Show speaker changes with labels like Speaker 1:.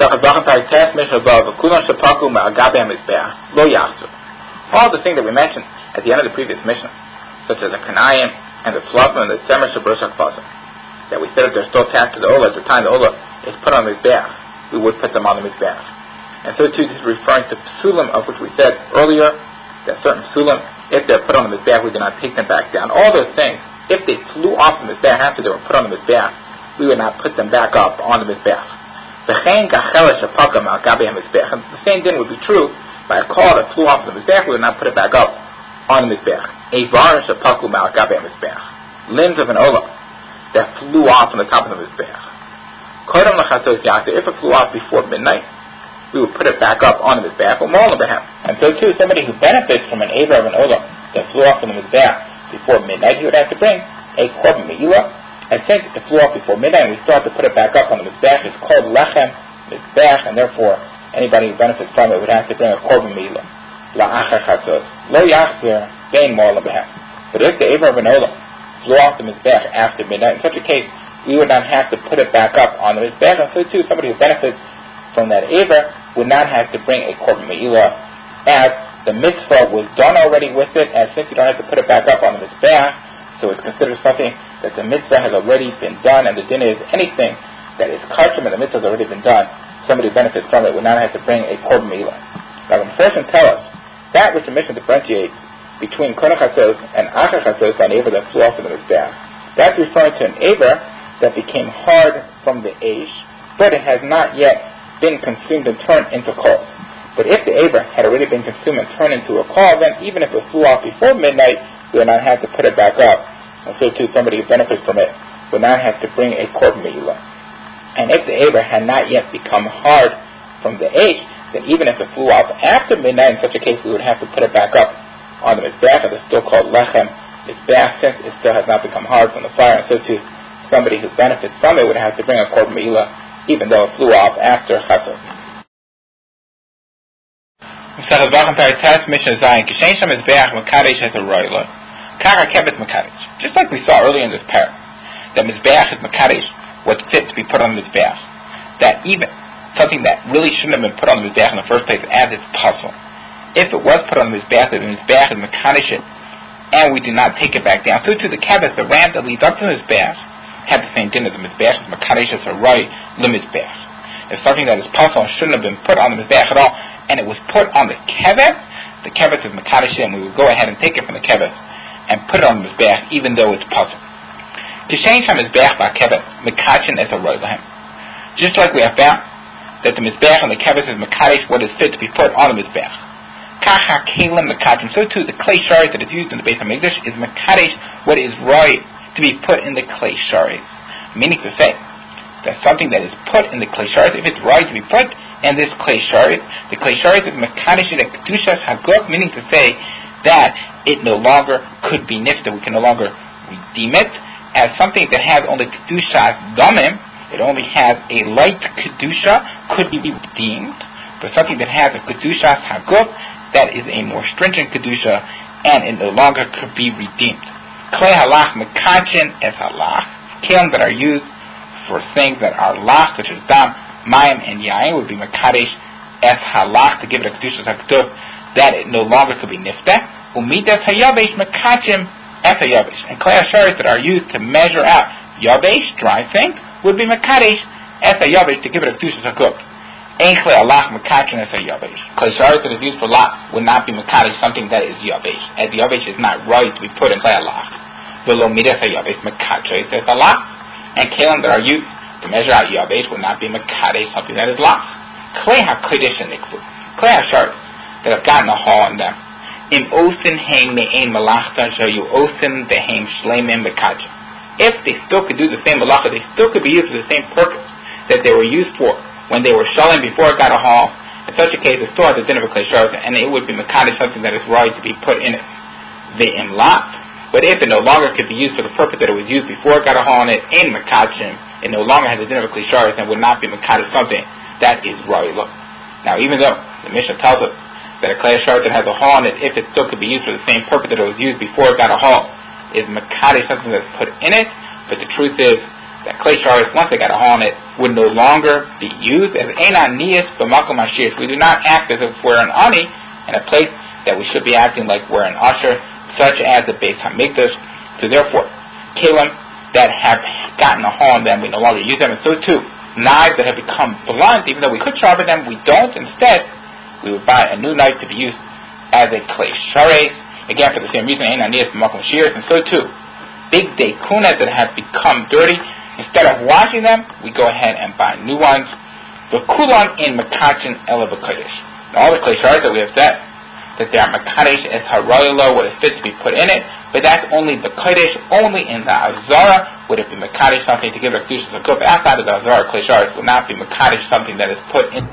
Speaker 1: All the things that we mentioned at the end of the previous mission, such as the Kanayim and the Tzlafim and the Semer Shabroshak Fasim, that we said if they're still attached to the Olah, at the time the Olah is put on the Mizbeach, we would put them on the Mizbeach. And so too, this is referring to Psulim, of which we said earlier, that certain Psulim, if they're put on the Mizbeach, we do not take them back down. All those things, if they flew off the Mizbeach after they were put on the Mizbeach, we would not put them back up on the Mizbeach. And the same thing would be true by a call that flew off the Mizbeach, we would not put it back up on the Mizbeach. Limbs of an Olah that flew off from the top of the Mizbeach. If it flew off before midnight, we would put it back up on the Mizbeach. And so too, somebody who benefits from an Aver of an Olah that flew off from the Mizbeach before midnight, he would have to bring a Korban Me'ilah. And since it flew off before midnight, we still have to put it back up on the Mizbeach. It's called Lechem Mizbeach, and therefore anybody who benefits from it would have to bring a Korban Me'ilah. La'achar Chatzos. Lo Yachzir Bein Mo'ala Behem. But if the Aver of an Olah flew off the Mizbeach after midnight, in such a case, we would not have to put it back up on the Mizbeach. And so too, somebody who benefits from that Aver would not have to bring a Korban Me'ilah, as the mitzvah was done already with it, and since you don't have to put it back up on the Mizbeach, so it's considered something that the mitzvah has already been done, and the din is anything that is kashim and the mitzvah has already been done, somebody who benefits from it would not have to bring a Korban Me'ilah. Now, the Mepharshim tell us that which the mission differentiates between Kohen Chatzos and Achar Chatzos, an Aver that flew off of the Mizbeach. That's referring to an Aver that became hard from the Eish, but it has not yet been consumed and turned into coals. But if the Aver had already been consumed and turned into a coal, then even if it flew off before midnight, we would not have to put it back up. And so too, somebody who benefits from it would not have to bring a Korban Me'ilah. And if the Aver had not yet become hard from the Eish, then even if it flew off after midnight, in such a case, we would have to put it back up on the Mizbeach, and it's still called Lechem Mizbeach, since it still has not become hard from the fire. And so too, somebody who benefits from it would have to bring a Korban Me'ilah, even though it flew off after Chatzos. Just like we saw earlier in this parak, that Mizbeach is Makadesh, what's fit to be put on the Mizbeach. That even something that really shouldn't have been put on the Mizbeach in the first place, as its puzzle. If it was put on the Mizbeach, the Mizbeach is Makadesh it, and we do not take it back down. So to the Keves, the ramp that leads up to the Mizbeach, have the same din as the Mizbeach, is Makadesh as a right, the Mizbeach. If something that is puzzle shouldn't have been put on the Mizbeach at all, and it was put on the Keves is Makadesh, and we would go ahead and take it from the Keves and put it on the Mizbeach, even though it's puzzle. Kishen Sham Mizbeach Ba'Keves, Mekachin as a right lahem. Just like we have found that the Mizbeach and the Keves is Makadesh, what is fit to be put on the Mizbeach. Kacha Kalim Mekachin. So too, the clay sharis that is used in the Beit HaMikdash is Makadesh, what is right to be put in the clay sharis. Meaning to say that something that is put in the clay sharis, if it's right to be put in this clay sharis, the clay sharis is Mekadesh in Kedushas Haguf, meaning to say that it no longer could be nifta. We can no longer redeem it as something that has only Kedushas Damim. It only has a light Kedusha, could be redeemed. But something that has a Kedushas Haguf, that is a more stringent Kedusha, and it no longer could be redeemed. Klei halach mekachin es halach. Kalim that are used for things that are lach, such as dam, mayim, and yain, would be mekadesh es halach, to give it a Kedushas Haguf, that it no longer could be nifta. Umidas hayavesh mekachim es hayavesh. And klei hasharis that are used to measure out yavesh, dry things, would be mekadesh es hayavesh, to give it a Kedushas Haguf. Ein klei halach mekachin es hayavesh. Klei hasharis that is used for lach would not be mekadesh, something that is yavesh, as the yavesh is not right to be put in klei halach. V'lo midas hayavesh mekachin es halach. And kalim that are used to measure out yavesh would not be mekadesh, something that is lach. Klei hakodesh and nikvu. Klei hasharis that have gotten a hole in them. In osin haim me'ein malachta shayu osin dehaim shleimim bekachim. If they still could do the same malacha, they still could be used for the same purpose that they were used for when they were shelling before it got a hole. In such a case, it still has the din of a klei sharis, and it would be mekadesh, something that is right to be put in it. The imlat. But if it no longer could be used for the purpose that it was used before it got a hole in it, in mekachim, it no longer has the din of a klei sharis, and would not be mekadesh, something that is right. Now, even though the Mishnah tells us that a klei sharis that has a hole in it, if it still could be used for the same purpose that it was used before it got a hole, is mekadesh, something that's put in it, but the truth is that clay shards, once they got a hole in it, would no longer be used as ein aniyas b'makom hashir. We do not act as if we're an ani in a place that we should be acting like we're an usher, such as the Beis Hamikdash. So therefore, kelim that have gotten a hole in them, we no longer use them, and so too, knives that have become blunt, even though we could sharpen them, we don't. Instead, we would buy a new knife to be used as a clay sharet. Again, for the same reason, ein aniyas b'makom hashir, and so too, big dekunas that have become dirty, instead of washing them, we go ahead and buy new ones. V'kulan in makachin ela b'kodesh. All the clay shards that we have said, that they are makadesh as harayla, what is fit to be put in it, but that's only the kodesh, only in the azara would it be makadesh, something to give a kedusha to cook. Outside of the azara, clay shards would not be makadesh, something that is put in